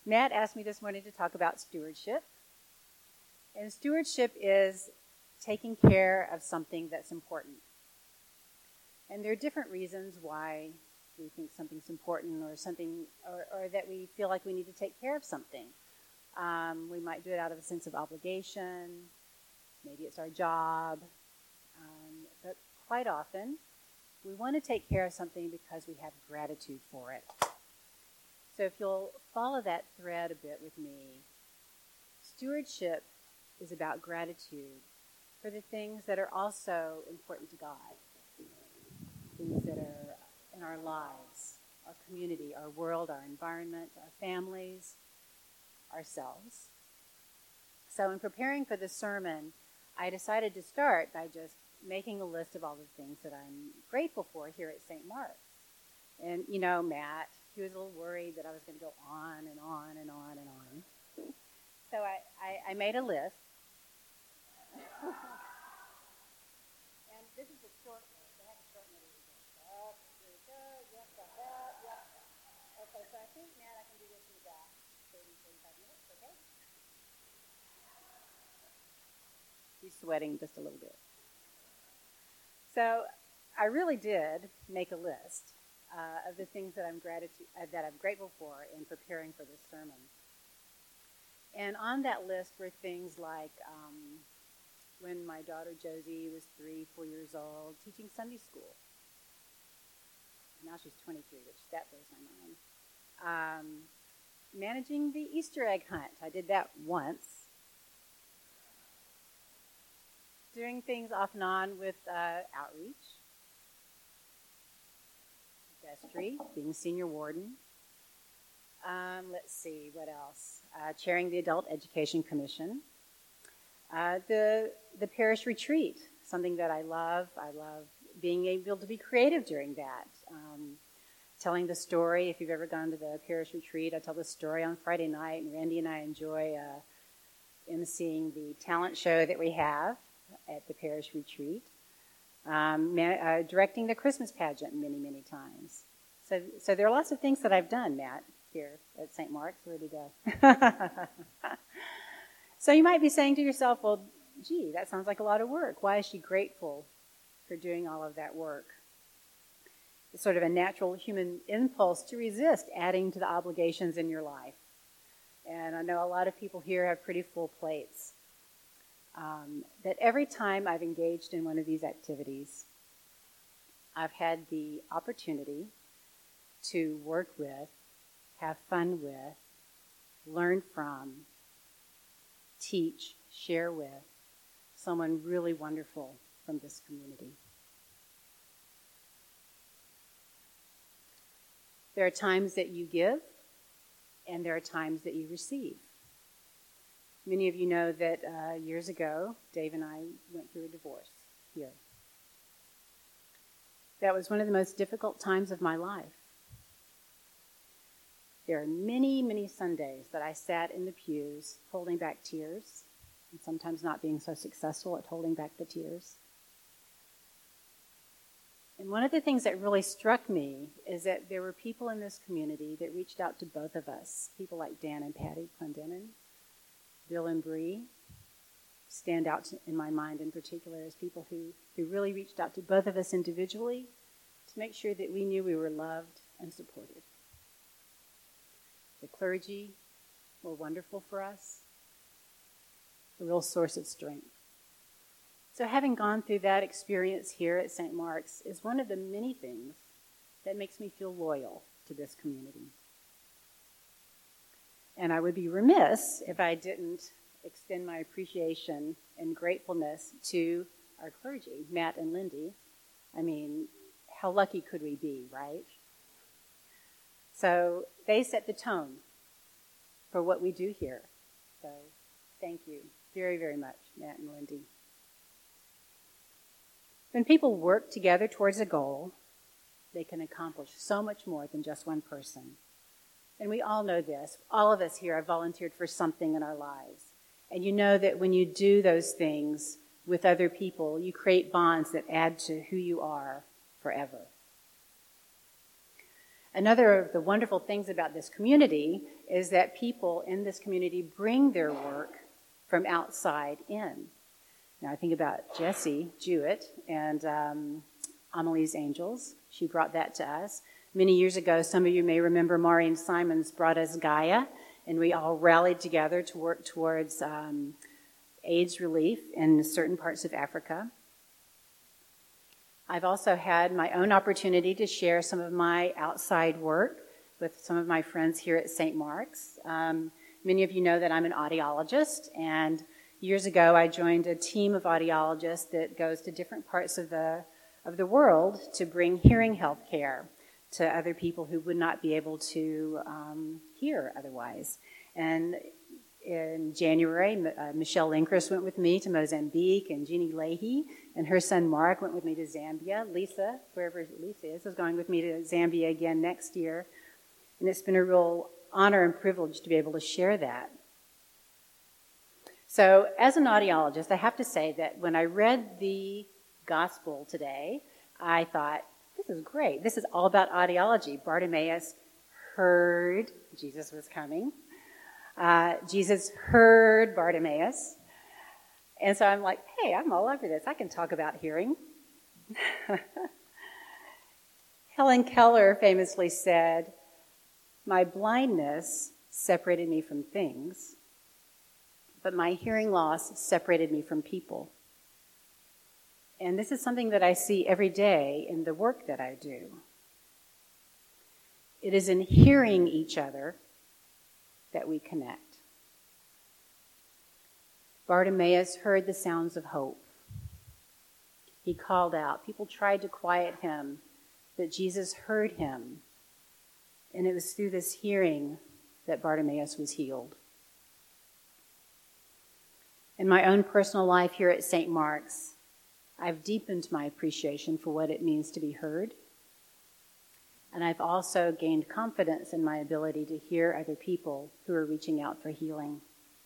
Matt asked me this morning to talk about stewardship. And stewardship is taking care of something that's important. And there are different reasons why we think something's important or something, or that we feel like we need to take care of something. We might do it out of a sense of obligation. Maybe it's our job. But quite often, we want to take care of something because we have gratitude for it. So if you'll follow that thread a bit with me, stewardship is about gratitude for the things that are also important to God, things that are in our lives, our community, our world, our environment, our families, ourselves. So in preparing for this sermon, I decided to start by just making a list of all the things that I'm grateful for here at St. Mark's. And, you know, Matt, he was a little worried that I was going to go on and on and on and on. So I made a list. And this is a short list. I have to shorten it a little bit. Here we go. Yep, got that. Yep. Okay, so I think, Matt, I can do this in about 30, 45 minutes, okay? He's sweating just a little bit. So I really did make a list of the things that I'm grateful for in preparing for this sermon. And on that list were things like when my daughter Josie was 3-4 years old, teaching Sunday school. Now she's 23, which that blows my mind. Managing the Easter egg hunt. I did that once. Doing things off and on with outreach. Vestry, being senior warden. Let's see, what else? Chairing the Adult Education Commission. The parish retreat, something that I love. I love being able to be creative during that. Telling the story. If you've ever gone to the parish retreat, I tell the story on Friday night, and Randy and I enjoy emceeing the talent show that we have at the parish retreat. Directing the Christmas pageant many, many times. So there are lots of things that I've done, Matt, here at St. Mark's. Where'd he go? So you might be saying to yourself, well, gee, that sounds like a lot of work. Why is she grateful for doing all of that work? It's sort of a natural human impulse to resist adding to the obligations in your life. And I know a lot of people here have pretty full plates. That every time I've engaged in one of these activities, I've had the opportunity to work with, have fun with, learn from, teach, share with someone really wonderful from this community. There are times that you give, and there are times that you receive. Many of you know that years ago, Dave and I went through a divorce here. That was one of the most difficult times of my life. There are many, many Sundays that I sat in the pews holding back tears, and sometimes not being so successful at holding back the tears. And one of the things that really struck me is that there were people in this community that reached out to both of us, people like Dan and Patty Clendenin, Bill and Bree stand out in my mind in particular as people who really reached out to both of us individually to make sure that we knew we were loved and supported. The clergy were wonderful for us, a real source of strength. So having gone through that experience here at St. Mark's is one of the many things that makes me feel loyal to this community. And I would be remiss if I didn't extend my appreciation and gratefulness to our clergy, Matt and Lindy. I mean, how lucky could we be, right? So they set the tone for what we do here. So thank you very, very much, Matt and Lindy. When people work together towards a goal, they can accomplish so much more than just one person. And we all know this. All of us here have volunteered for something in our lives. And you know that when you do those things with other people, you create bonds that add to who you are forever. Another of the wonderful things about this community is that people in this community bring their work from outside in. Now, I think about Jessie Jewett and Amelie's Angels. She brought that to us. Many years ago, some of you may remember Maureen Simons brought us Gaia, and we all rallied together to work towards AIDS relief in certain parts of Africa. I've also had my own opportunity to share some of my outside work with some of my friends here at St. Mark's. Many of you know that I'm an audiologist, and years ago I joined a team of audiologists that goes to different parts of the world to bring hearing health care to other people who would not be able to hear otherwise. And in January, Michelle Linkrist went with me to Mozambique, and Jeannie Leahy and her son Mark went with me to Zambia. Lisa, wherever Lisa is going with me to Zambia again next year. And it's been a real honor and privilege to be able to share that. So as an audiologist, I have to say that when I read the gospel today, I thought, this is great. This is all about audiology. Bartimaeus heard Jesus was coming. Jesus heard Bartimaeus. And so I'm like, hey, I'm all over this. I can talk about hearing. Helen Keller famously said, my blindness separated me from things, but my hearing loss separated me from people. And this is something that I see every day in the work that I do. It is in hearing each other that we connect. Bartimaeus heard the sounds of hope. He called out. People tried to quiet him, but Jesus heard him. And it was through this hearing that Bartimaeus was healed. In my own personal life here at St. Mark's, I've deepened my appreciation for what it means to be heard. And I've also gained confidence in my ability to hear other people who are reaching out for healing.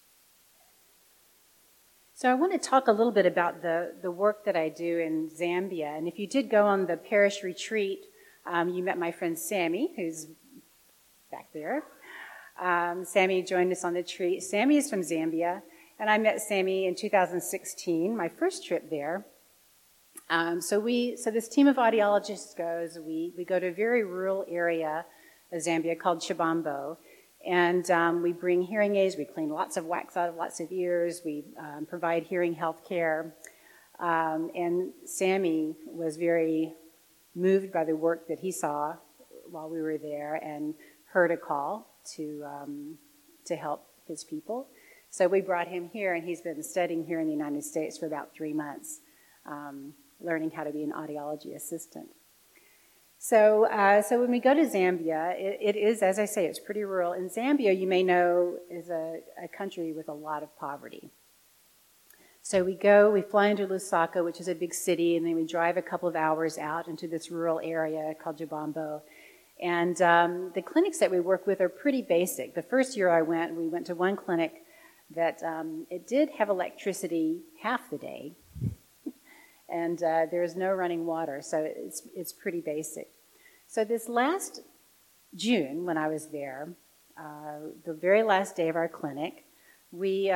So I want to talk a little bit about the work that I do in Zambia. And if you did go on the parish retreat, you met my friend Sammy, who's back there. Sammy joined us on the retreat. Sammy is from Zambia, and I met Sammy in 2016, my first trip there. So this team of audiologists goes, we go to a very rural area of Zambia called Chibambo, and we bring hearing aids, we clean lots of wax out of lots of ears, we provide hearing health care, and Sammy was very moved by the work that he saw while we were there and heard a call to help his people. So we brought him here, and he's been studying here in the United States for about 3 months. Learning how to be an audiology assistant. So when we go to Zambia, it is, as I say, it's pretty rural. And Zambia, you may know, is a country with a lot of poverty. So we fly into Lusaka, which is a big city, and then we drive a couple of hours out into this rural area called Chibambo. And the clinics that we work with are pretty basic. The first year we went to one clinic that it did have electricity half the day. And there's no running water, so it's pretty basic. So this last June, when I was there, the very last day of our clinic, we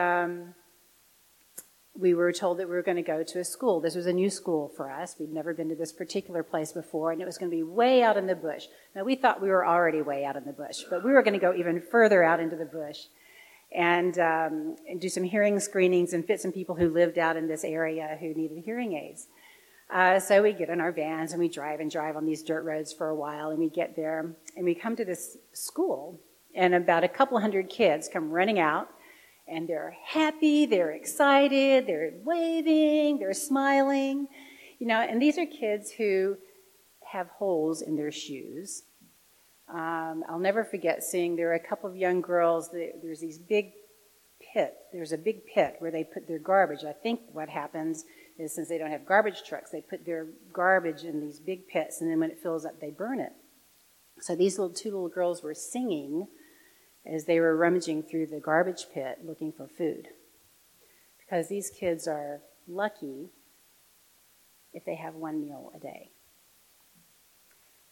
were told that we were going to go to a school. This was a new school for us. We'd never been to this particular place before, and it was going to be way out in the bush. Now, we thought we were already way out in the bush, but we were going to go even further out into the bush and do some hearing screenings and fit some people who lived out in this area who needed hearing aids. So we get in our vans and we drive on these dirt roads for a while, and we get there and we come to this school, and about a couple hundred kids come running out, and they're happy, they're excited, they're waving, they're smiling, and these are kids who have holes in their shoes. I'll never forget seeing there are a couple of young girls. There's a big pit where they put their garbage. I think what happens is, since they don't have garbage trucks, they put their garbage in these big pits, and then when it fills up, they burn it. So these two little girls were singing as they were rummaging through the garbage pit looking for food, because these kids are lucky if they have one meal a day.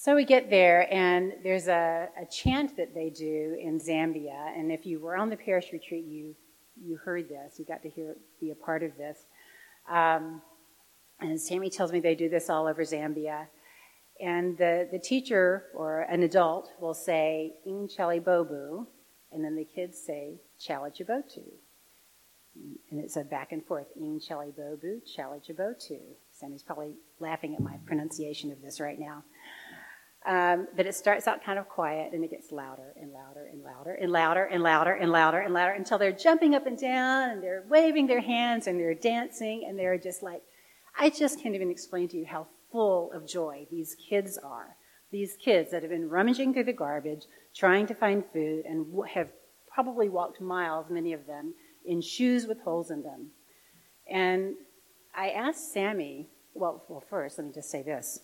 So we get there, and there's a chant that they do in Zambia. And if you were on the parish retreat, you heard this. You got to be a part of this. And Sammy tells me they do this all over Zambia. And the teacher or an adult will say, "Ing Chali Bobu," and then the kids say, "Chala Jabotu." And it's a back and forth, "Ing Chali Bobu, Chala Jabotu." Sammy's probably laughing at my pronunciation of this right now. But it starts out kind of quiet, and it gets louder and louder and louder and louder and louder and louder and louder until they're jumping up and down, and they're waving their hands, and they're dancing, and they're just like, I just can't even explain to you how full of joy these kids are. These kids that have been rummaging through the garbage, trying to find food, and have probably walked miles, many of them, in shoes with holes in them. And I asked Sammy, well, first, let me just say this.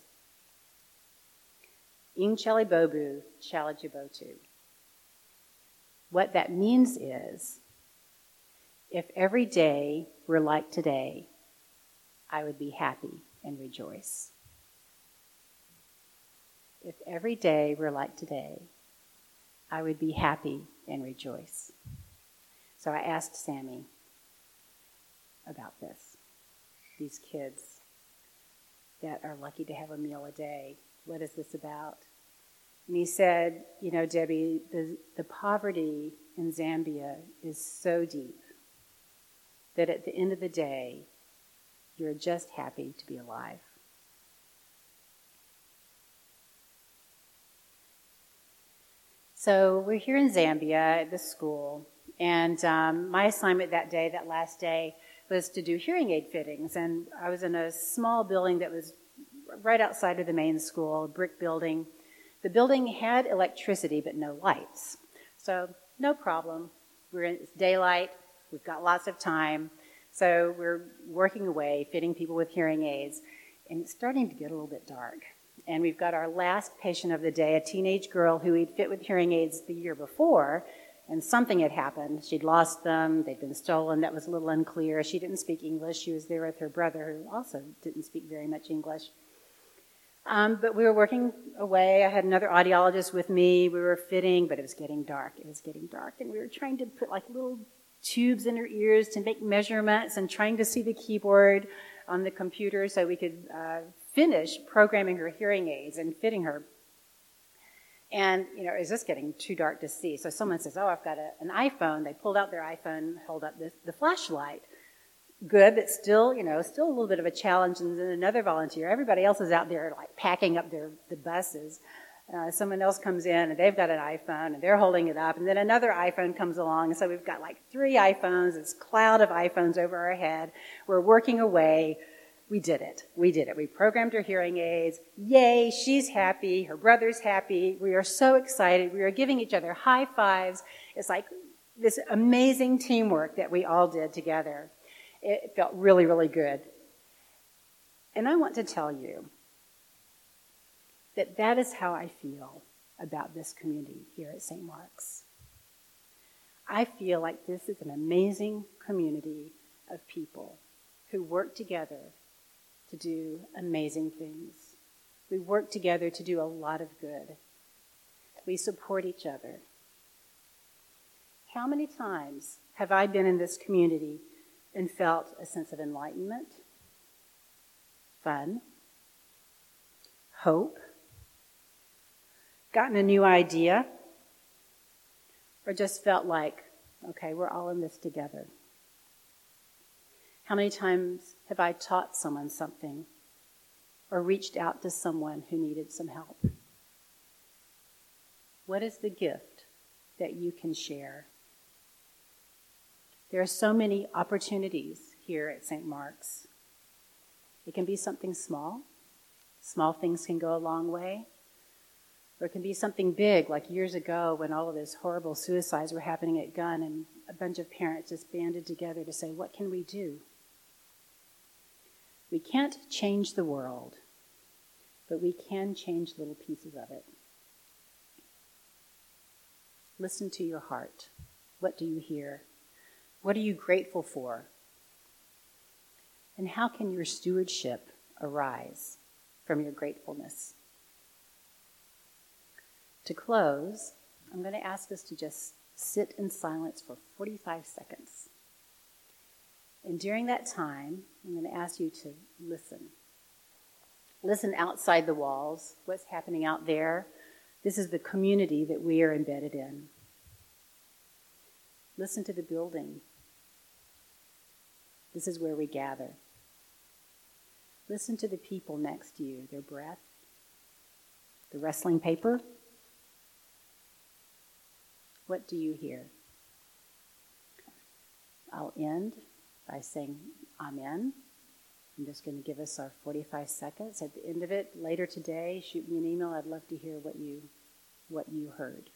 Ing Chali Bobu, Chala Jabotu. What that means is, if every day were like today, I would be happy and rejoice. If every day were like today, I would be happy and rejoice. So I asked Sammy about this. These kids that are lucky to have a meal a day. What is this about? And he said, you know, Debbie, the poverty in Zambia is so deep that at the end of the day, you're just happy to be alive. So we're here in Zambia at the school, and my assignment that day, that last day, was to do hearing aid fittings. And I was in a small building that was right outside of the main school, a brick building. The building had electricity, but no lights. So no problem. It's daylight. We've got lots of time. So we're working away, fitting people with hearing aids. And it's starting to get a little bit dark. And we've got our last patient of the day, a teenage girl who we'd fit with hearing aids the year before, and something had happened. She'd lost them. They'd been stolen. That was a little unclear. She didn't speak English. She was there with her brother, who also didn't speak very much English. But we were working away. I had another audiologist with me. We were fitting, but it was getting dark. It was getting dark, and we were trying to put like little tubes in her ears to make measurements and trying to see the keyboard on the computer so we could finish programming her hearing aids and fitting her. And, you know, it was just getting too dark to see. So someone says, oh, I've got an iPhone. They pulled out their iPhone, held up the flashlight. Good, but still, you know, still a little bit of a challenge. And then another volunteer, everybody else is out there like packing up the buses. Someone else comes in and they've got an iPhone and they're holding it up. And then another iPhone comes along. And so we've got like 3 iPhones, this cloud of iPhones over our head. We're working away. We did it. We programmed her hearing aids. Yay, she's happy. Her brother's happy. We are so excited. We are giving each other high fives. It's like this amazing teamwork that we all did together. It felt really, really good. And I want to tell you that is how I feel about this community here at St. Mark's. I feel like this is an amazing community of people who work together to do amazing things. We work together to do a lot of good. We support each other. How many times have I been in this community and felt a sense of enlightenment, fun, hope, gotten a new idea, or just felt like, okay, we're all in this together? How many times have I taught someone something or reached out to someone who needed some help? What is the gift that you can share? There are so many opportunities here at St. Mark's. It can be something small. Small things can go a long way. Or it can be something big, like years ago when all of those horrible suicides were happening at Gunn and a bunch of parents just banded together to say, what can we do? We can't change the world, but we can change little pieces of it. Listen to your heart. What do you hear? What are you grateful for? And how can your stewardship arise from your gratefulness? To close, I'm going to ask us to just sit in silence for 45 seconds. And during that time, I'm going to ask you to listen. Listen outside the walls, what's happening out there. This is the community that we are embedded in. Listen to the building. This is where we gather. Listen to the people next to you, their breath, the rustling paper. What do you hear? I'll end by saying amen. I'm just going to give us our 45 seconds. At the end of it, later today, shoot me an email. I'd love to hear what you heard.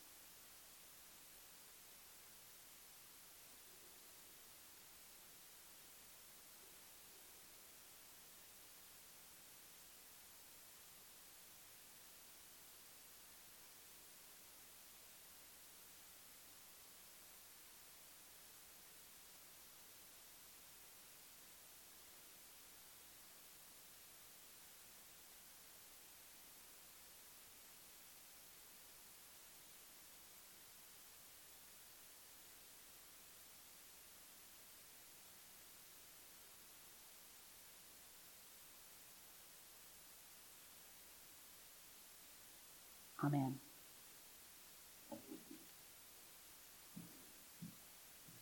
Amen.